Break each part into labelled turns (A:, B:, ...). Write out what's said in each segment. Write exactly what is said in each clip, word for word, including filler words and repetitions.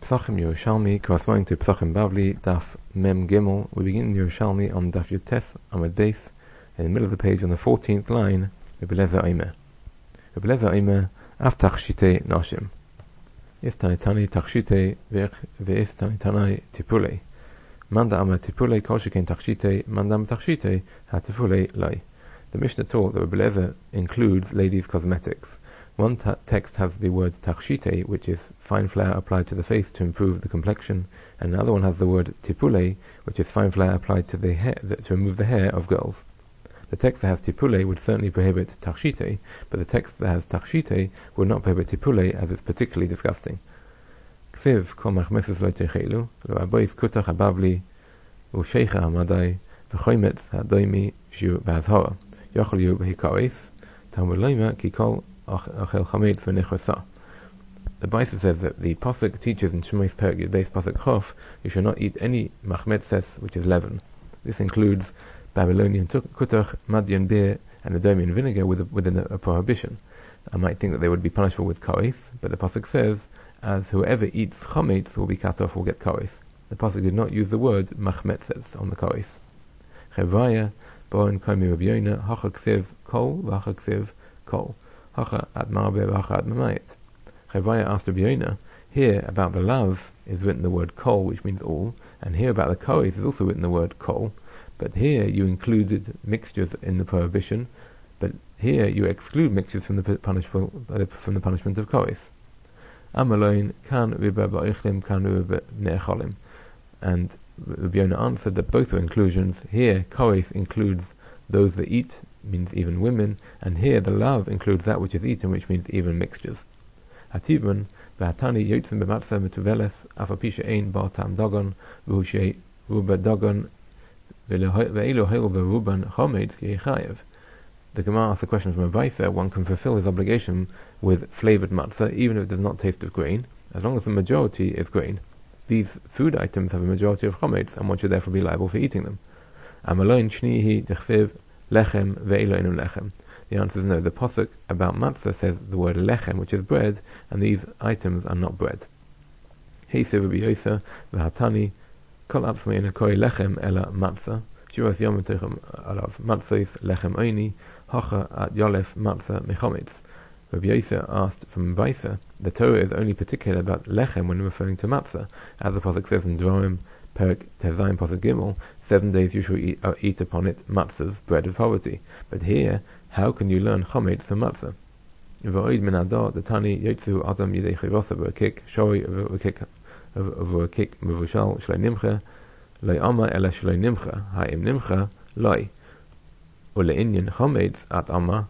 A: Pesachim Yerushalmi, corresponding to Pesachim Bavli, Daf Mem Gimel. We begin Yerushalmi on Daf Yutes Amud Beis, in the middle of the page on the fourteenth line. Rebbe Lezer Omer. Rebbe Lezer Omer, Af Tachshitei Nashim. Is Tanitani Tachshitei ve'is Tanitani Tipulei. Manda Ama Tipulei Kol Sheken Tachshitei, Mandam Tachshitei Ha Tipulei Lai. The Mishnah taught that Rebbe Lezer includes ladies' cosmetics. One t- text has the word tachshite, which is fine flour applied to the face to improve the complexion, and another one has the word tipule, which is fine flour applied to the hair to remove the hair of girls. The text that has tipule would certainly prohibit tachshite, but the text that has tachshite would not prohibit tipule, as it's particularly disgusting. Ksiv kol machmeses lo techelu lo abois kutach habavli u'sheicha hamadai v'choimetz hadoimi shu b'azhara yochel yu b'hikaris tamud loima ki kol. The Baisa says that the Pasuk teaches in Shemos Perek Yud Beis Pasuk Chof, you should not eat any machmetzes, which is leaven. This includes Babylonian kutach, Madian beer, and Edomian vinegar within a, a prohibition. I might think that they would be punishable with kares, but the Pasuk says, as whoever eats chametz will be cut off, will get kares. The Pasuk did not use the word machmetzes on the kares. Chevaya, Boren Komi Rabbi Yonah, Hacha Ksiv Kol, Vacha Ksiv Kol. Hacha at Marbe, Vacha at Mamayit. Chevaya asked Rabbi Yonah, here about the love is written the word kol, which means all, and here about the kares is also written the word kol, but here you included mixtures in the prohibition, but here you exclude mixtures from the punishment from the punishment of kares. Amaloin kan riba ba'ichlim kan riba ne'echolim, and Rabbi Yonah answered that both are inclusions. Here kares includes those that eat, means even women, and here the love includes that which is eaten, which means even mixtures. Hatibun v'hatani yotzim b'matzah metuveles afapisha ein bar tam dagon v'hushei ruba dagon ve'elo heil v'ruban chometz yechayev. The Gemara asks a question from a Baisa. One can fulfill his obligation with flavored matzah even if it does not taste of grain, as long as the majority is grain. These food items have a majority of chometz, and one should therefore be liable for eating them. Amaloin shnihi dechsev lechem ve'elo enum lechem. The answer is no. The pasuk about matzah says the word lechem, which is bread, and these items are not bread. Heisev Rabbi Yosef v'hatani kol atzmei koi lechem ela matzah shiras yom techem alav matzos lechem oini hacha at yolef matzah mechometz. Rabbi Yosef asked from Baisa, the Torah is only particular about lechem when referring to matzah, as the pasuk says in Dvarim Perek Tezayim Pasuk Gimel, seven days you shall eat, uh, eat upon it matzahs, bread of poverty. But here, how can you learn chometz from matzah? V'oid min adar the tani yotzu adam yidei chivosa v'akik shori v'akik v'akik mevushal shlei nimcha lei ama ela shlei nimcha ha'im nimcha loi ule'inyan chometz at ama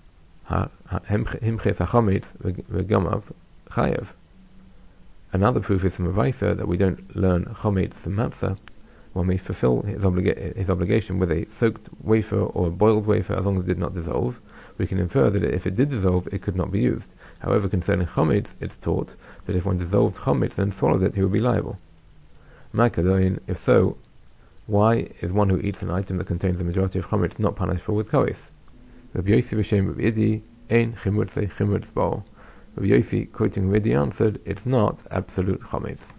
A: himches ha'chometz v'gamav chayev. Another proof is from Avaisa that we don't learn chometz from matzah when we fulfill his, obliga- his obligation with a soaked wafer or a boiled wafer, as long as it did not dissolve. We can infer that if it did dissolve, it could not be used. However, concerning chometz, it's taught that if one dissolved chometz and swallowed it, he would be liable. Ma'akadoin, if so, why is one who eats an item that contains the majority of chometz not punishable with kares? Rabbi Yossi v'shem Rabbi Idi, ein chimutz chimutz bo. Rabbi Yossi, quoting Rabbi Idi, answered, it's not absolute chometz.